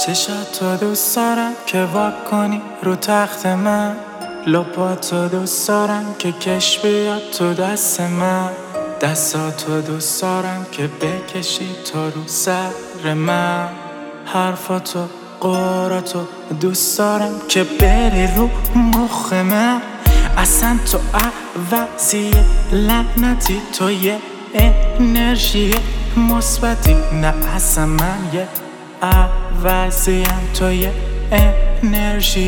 چشاتو دوست دارم که واک کنی رو تخت من، لپاتو دوست دارم که کش بیاد تو دست من، دستاتو دوست دارم که بکشی تا رو سر من، حرفاتو قراتو دوست دارم که بری رو مخ من. اصلا تو عوضی لعنتی، تو یه انرژی مثبتی، نه اصلا من یه عوضیم، تو یه انرژی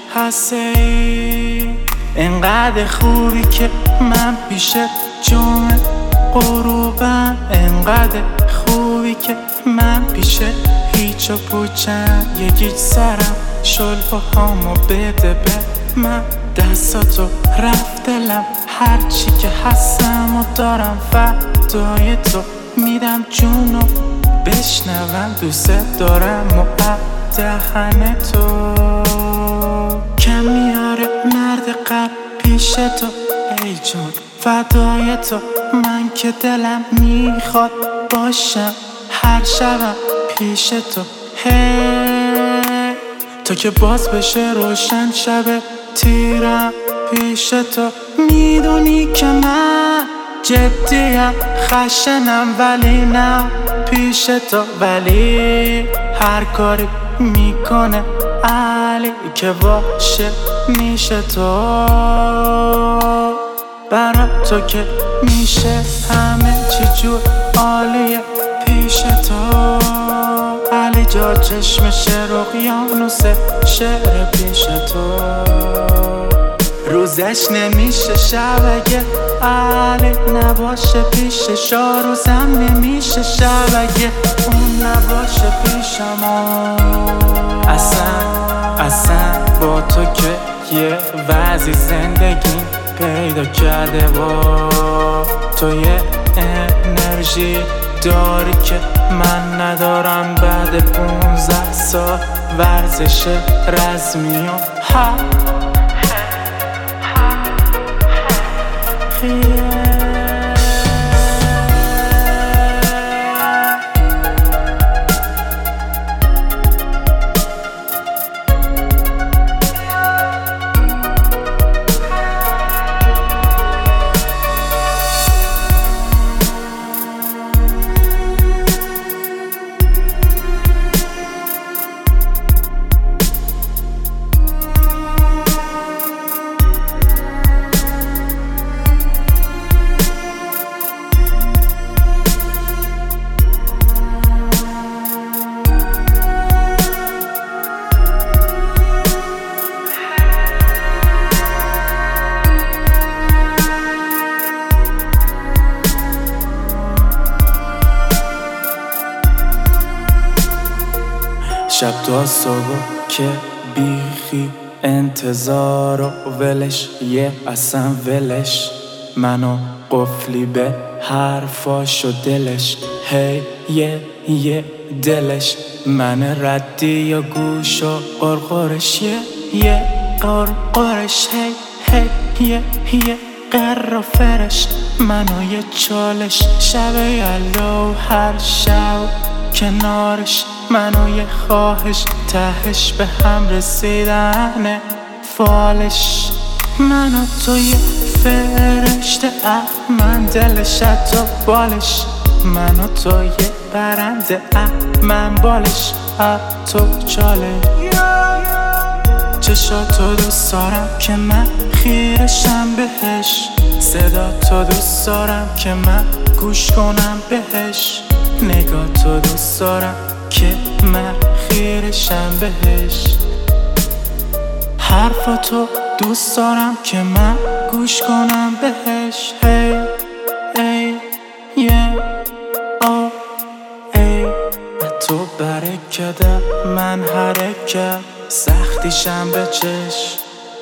هستی. انقدر خوبی که من پیشت جمعه غروبم، انقدر خوبی که من پیشت هیچ و پوچم. یکی سرم شلپاهامو بده به من، دستاتو رفت دلم، هرچی که هستم و دارم فدای تو میدم جونو بشنوم. دوست دارم و دهن تو کم میاره مرد قلب پیش تو، ای جون فدای تو من که دلم میخواد باشم هر شبم پیش تو. تا که باز بشه روشن شب تیرم پیش تو. میدونی که من جدیم خشنم ولی نه پیش تو، ولی هر کاری میکنه علی که باشه میشه تو. برا تو که میشه همه چی جور عالیه پیش تو. علی جا چشم شعر اقیانوس شعر پیش تو. روزش نمیشه شب اگه علی نباشه پیشش، روزم نمیشه شب اگه اون نباشه پیشم. اصلا با تو که یه وضعی زندگی پیدا کرده، با تو یه انرژی داری که من ندارم. بعد 15 سال ورزش رزمی و شب تا صبح که بیخی انتظار و ولش، یه اصلا ولش منو قفلی به حرفاش و دلش. هی یه دلش من ردی یا گوش و قرقرش، یه قرقرش. هی یه قرافرش منو یه چالش. شب یلو هر شب کنارش منو یه خواهش، تهش به هم رسیدن فالش. منو تو یه فرشته من دلش تو بالش، منو تو یه برنده من بالش تو چاله. چشاتو دوست دارم که من خیرشم بهش، صدا تو دوست دارم که من گوش کنم بهش، نگاه تو دوست دارم که من خیرشم بهش، حرفاتو دوست دارم که من گوش کنم بهش. تو برکت من حرکت سختیشم به چشم،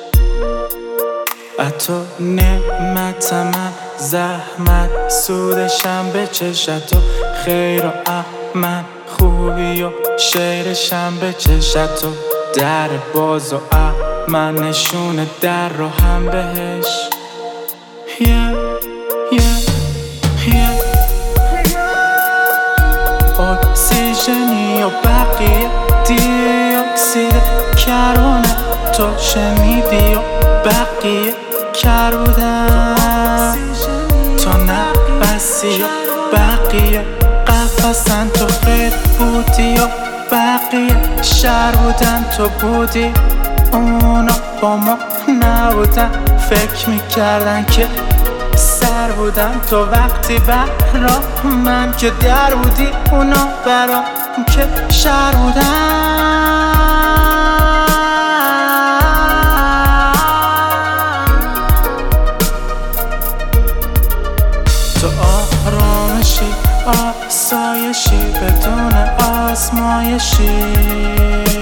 تو نعمت من زحمت سودشم به چشم. تو خیر و من خوبی و شعرشم به چشم. تو در باز و من نشون در رو هم بهش. اکسیژنی و بقیه دیر کرونه تو شنیدی و بقیه کر بودن، تو نفسی و بقیه قفصن، تو خیل بودی و بقیه شر بودن. تو بودی اونا با ما نبودن، فکر میکردن که سر بودن. تو وقتی برا من که در بودی، اونا برا که شر بودن. تو آرامشی آسایشی بدون آزمایشی،